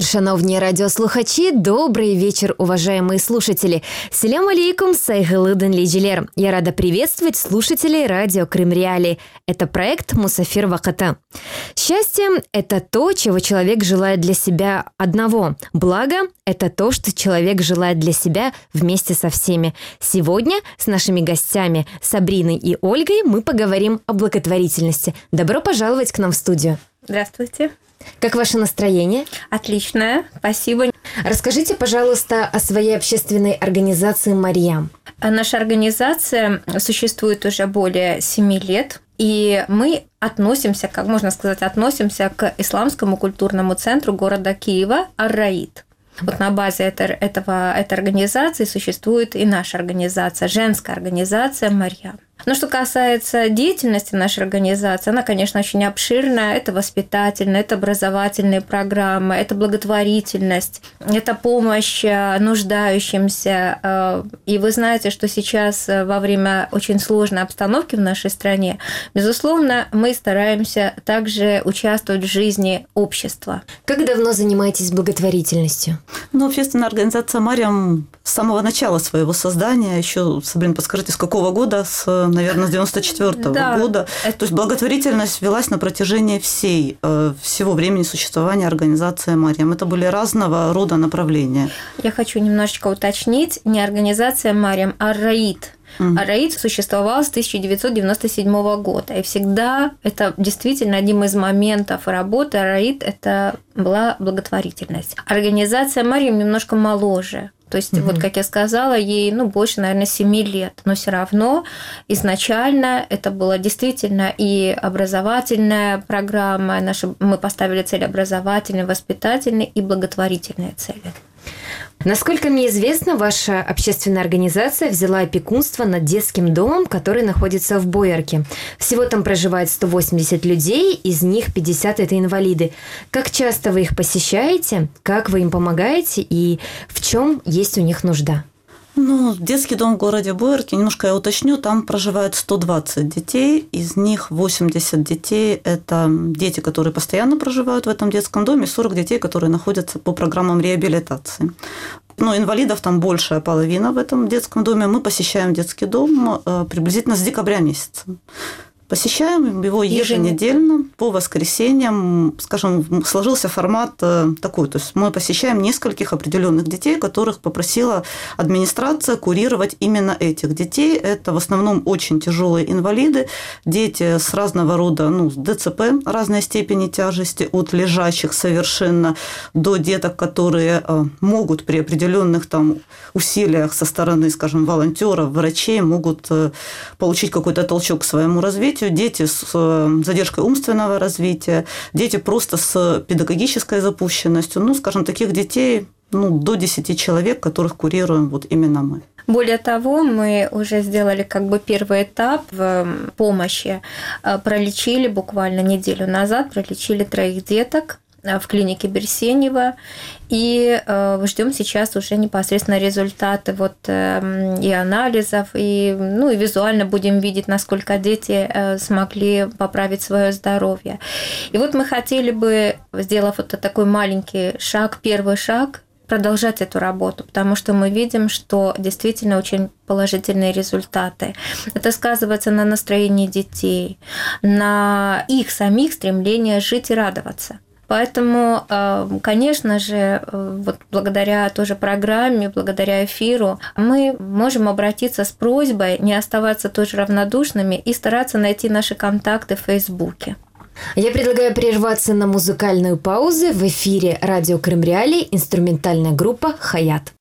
вечір, шановні радіослухачі. Добрый вечер, уважаемые слушатели. Селям алейкум, сайгылыдын лейжилер. Я рада приветствовать слушателей радио Крым Реалии. Это проект «Мусафир Вакыты». Счастье – это то, чего человек желает для себя одного. Благо – это то, что человек желает для себя вместе со всеми. Сегодня с нашими гостями Сабриной и Ольгой мы поговорим о благотворительности. Добро пожаловать к нам в студию. Здравствуйте. Как ваше настроение? Отличное, спасибо. Расскажите, пожалуйста, о своей общественной организации «Марьям». Наша организация существует уже более 7 лет, и мы относимся, как можно сказать, к исламскому культурному центру города Киева Ар-Раид. Вот на базе этой организации существует и наша организация, женская организация «Марьям». Но что касается деятельности нашей организации, она, конечно, очень обширная. Это воспитательная, это образовательные программы, это благотворительность, это помощь нуждающимся. И вы знаете, что сейчас во время очень сложной обстановки в нашей стране, безусловно, мы стараемся также участвовать в жизни общества. Как давно занимаетесь благотворительностью? Общественная организация «Марьям» с самого начала своего создания, еще, Сабрина, подскажите, с какого года? Наверное, с 94-го года. То есть благотворительность велась на протяжении всего времени существования организации «Марьям». Это были разного рода направления. Я хочу немножечко уточнить. Не организация «Марьям», а «Ар-Раид». Ар-Раид существовал с 1997 года. И всегда это действительно одним из моментов работы Ар-Раид – это была благотворительность. Организация «Марьям» немножко моложе. То есть, вот как я сказала, ей больше, наверное, 7 лет. Но все равно изначально это была действительно и образовательная программа. Мы поставили цели образовательные, воспитательные и благотворительные цели. Насколько мне известно, ваша общественная организация взяла опекунство над детским домом, который находится в Боярке. Всего там проживает 180 людей, из них 50 – это инвалиды. Как часто вы их посещаете, как вы им помогаете и в чем есть у них нужда? Детский дом в городе Боярке, немножко я уточню, там проживает 120 детей, из них 80 детей – это дети, которые постоянно проживают в этом детском доме, и 40 детей, которые находятся по программам реабилитации. Инвалидов там большая половина в этом детском доме. Мы посещаем детский дом приблизительно с декабря месяца. Посещаем его еженедельно по воскресеньям. Скажем, сложился формат такой. То есть мы посещаем нескольких определенных детей, которых попросила администрация курировать именно этих детей. Это в основном очень тяжелые инвалиды, дети с разного рода, с ДЦП разной степени тяжести, от лежачих совершенно до деток, которые могут при определенных усилиях со стороны, скажем, волонтеров, врачей, могут получить какой-то толчок к своему развитию. Дети с задержкой умственного развития, дети просто с педагогической запущенностью. Скажем, таких детей до 10 человек, которых курируем именно мы. Более того, мы уже сделали первый этап в помощи. Пролечили буквально неделю назад, 3 деток в клинике Берсенева, и ждем сейчас уже непосредственно результаты и анализов, и визуально будем видеть, насколько дети смогли поправить свое здоровье. И мы хотели бы, сделав такой маленький шаг, первый шаг, продолжать эту работу, потому что мы видим, что действительно очень положительные результаты. Это сказывается на настроении детей, на их самих стремлении жить и радоваться. Поэтому, конечно же, благодаря тоже программе, благодаря эфиру, мы можем обратиться с просьбой не оставаться тоже равнодушными и стараться найти наши контакты в Фейсбуке. Я предлагаю прерваться на музыкальную паузу. В эфире радио Крым Реалии инструментальная группа «Хаят».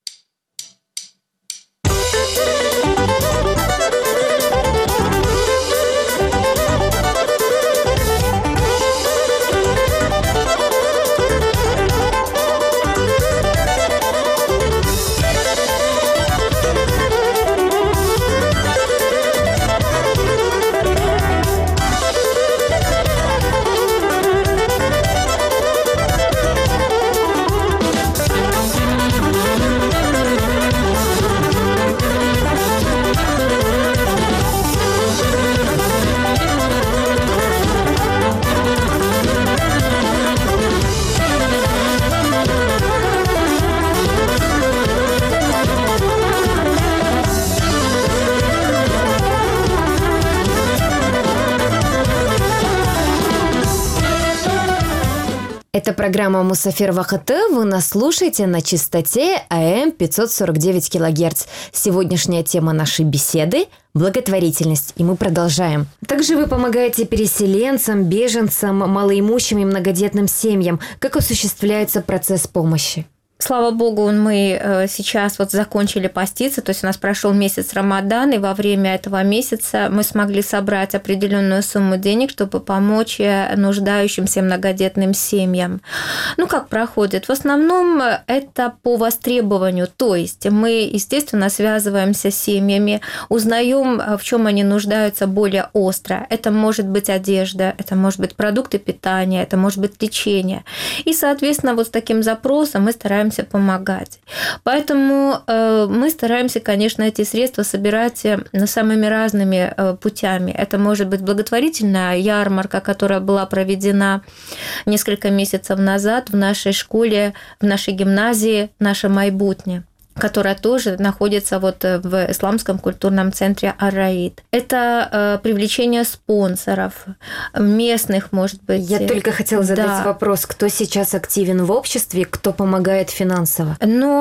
Это программа «Мусафир ВАХТ». Вы нас слушаете на частоте АМ 549 кГц. Сегодняшняя тема нашей беседы – благотворительность. И мы продолжаем. Также вы помогаете переселенцам, беженцам, малоимущим и многодетным семьям. Как осуществляется процесс помощи? Слава Богу, мы сейчас вот закончили поститься, то есть у нас прошел месяц Рамадан, и во время этого месяца мы смогли собрать определенную сумму денег, чтобы помочь нуждающимся многодетным семьям. Как проходит? В основном это по востребованию, то есть мы, естественно, связываемся с семьями, узнаем, в чем они нуждаются более остро. Это может быть одежда, это может быть продукты питания, это может быть лечение. И, соответственно, вот с таким запросом мы стараемся помогать. Поэтому мы стараемся, конечно, эти средства собирать самыми разными путями. Это может быть благотворительная ярмарка, которая была проведена несколько месяцев назад в нашей школе, в нашей гимназии, наша Майбутня, которая тоже находится вот в исламском культурном центре Ар-Раид. Это привлечение спонсоров, местных, может быть. Я только хотела задать вопрос, кто сейчас активен в обществе, кто помогает финансово?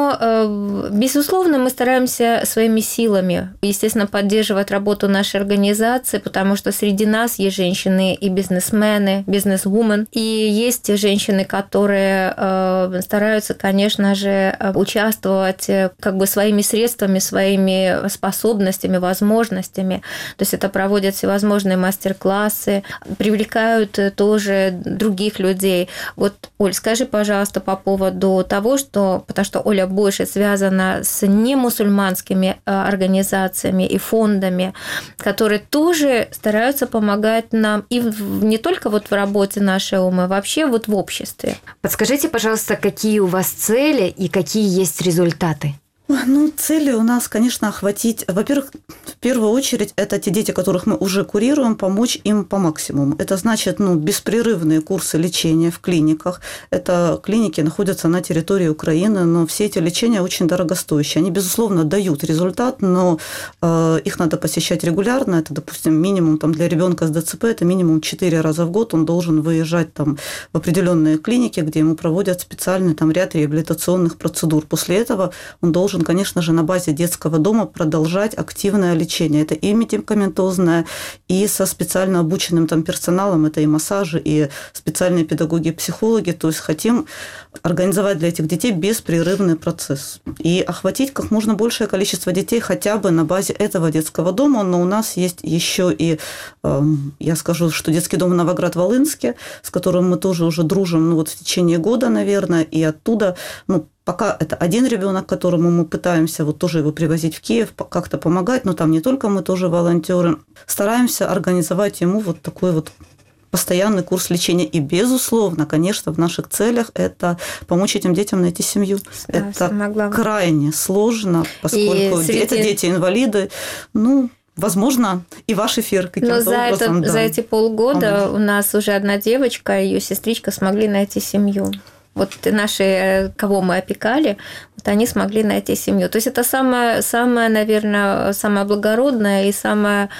Но, безусловно, мы стараемся своими силами, естественно, поддерживать работу нашей организации, потому что среди нас есть женщины и бизнесмены, бизнес-вумен, и есть женщины, которые стараются, конечно же, участвовать своими средствами, своими способностями, возможностями. То есть это проводят всевозможные мастер-классы, привлекают тоже других людей. Вот, Оль, скажи, пожалуйста, по поводу того, потому что Оля больше связана с немусульманскими организациями и фондами, которые тоже стараются помогать нам и не только вот в работе нашей ОМА, вообще вот в обществе. Подскажите, пожалуйста, какие у вас цели и какие есть результаты? Цели у нас, конечно, охватить, во-первых, в первую очередь, это те дети, которых мы уже курируем, помочь им по максимуму. Это значит, беспрерывные курсы лечения в клиниках. Это клиники находятся на территории Украины, но все эти лечения очень дорогостоящие. Они, безусловно, дают результат, но их надо посещать регулярно. Это, допустим, минимум для ребенка с ДЦП, это минимум 4 раза в год. Он должен выезжать в определенные клиники, где ему проводят специальный ряд реабилитационных процедур. После этого он должен, конечно же, на базе детского дома продолжать активное лечение. Это и медикаментозное, и со специально обученным персоналом, это и массажи, и специальные педагоги, психологи. То есть хотим организовать для этих детей беспрерывный процесс и охватить как можно большее количество детей хотя бы на базе этого детского дома. Но у нас есть еще и, я скажу, что детский дом в Новоград-Волынске, с которым мы тоже уже дружим в течение года, наверное, и оттуда, пока это один ребенок, которому мы пытаемся тоже его привозить в Киев, как-то помогать, но там не только мы, тоже волонтеры. Стараемся организовать ему такой постоянный курс лечения. И, безусловно, конечно, в наших целях это помочь этим детям найти семью. Да, это крайне сложно, поскольку это дети-инвалиды. Возможно, и ваш эфир каким-то образом. За эти полгода у нас уже одна девочка и ее сестричка смогли найти семью. Вот наши, кого мы опекали, они смогли найти семью. То есть это самая, наверное, самая благородная и самая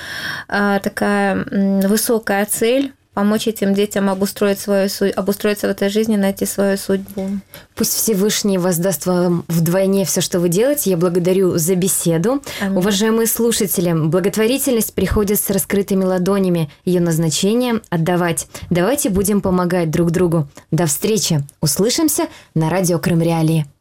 такая высокая цель – помочь этим детям обустроиться в этой жизни, найти свою судьбу. Пусть Всевышний воздаст вам вдвойне все, что вы делаете. Я благодарю за беседу. Аминь. Уважаемые слушатели, благотворительность приходит с раскрытыми ладонями. Ее назначение – отдавать. Давайте будем помогать друг другу. До встречи. Услышимся на радио Крым Реалии.